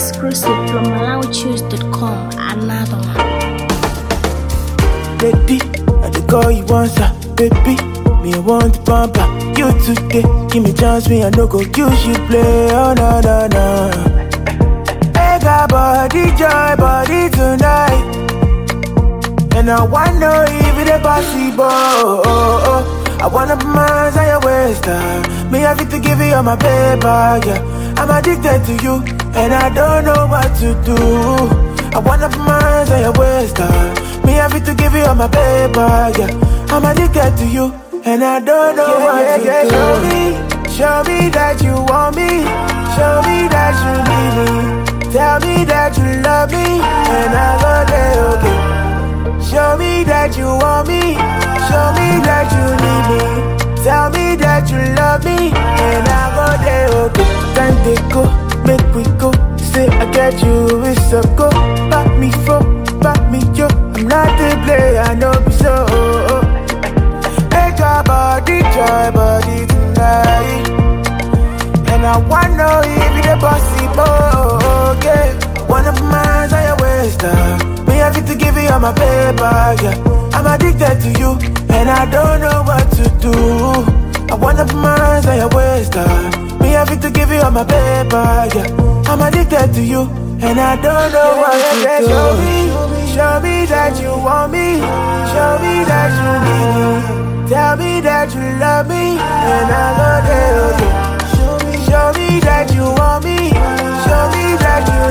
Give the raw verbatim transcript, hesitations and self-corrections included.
Exclusive from Malawi Choose dot com. Another one. Lady, I dey call you once, ah, baby. Me I want to pump up. You today, give me chance, me I no go use you play. Oh no no no. I got body joy, body tonight, and I wanna know if it's possible. Oh, oh, oh. I wanna put my hands on your waist, uh. Me have to give you all my paper, yeah. I'm addicted to you, and I don't know what to do. I wanna put my hands on your waist, uh. Me have to give you all my paper, yeah. I'm addicted to you, and I don't know yeah, what yeah, to yeah. do. Show me, show me that you want me. Show me that you need me. Tell me that you love me, and I go there, okay. Show me that you want me. Show me that you need me. Tell me that you love me, and I go there, okay. Time they go, make we go. Say I get you, it's a go. Back me for, back me yo. I'm not the player, I know me so. Hey, your body, joy, body tonight, and I wanna know if it's possible, okay. Wanna put my hands on your waist, uh. Me have to give you all my paper, yeah. I'm addicted to you, and I don't know what to do. I wanna put my hands on your waist, uh. Me have to give you all my paper, yeah. I'm addicted to you, and I don't know yeah, what yeah, to yeah. do. Show me, show me that you want me. Show me that you need me. Tell me that you love me, and I go there, okay. Show me, show me that you want me. Show me that you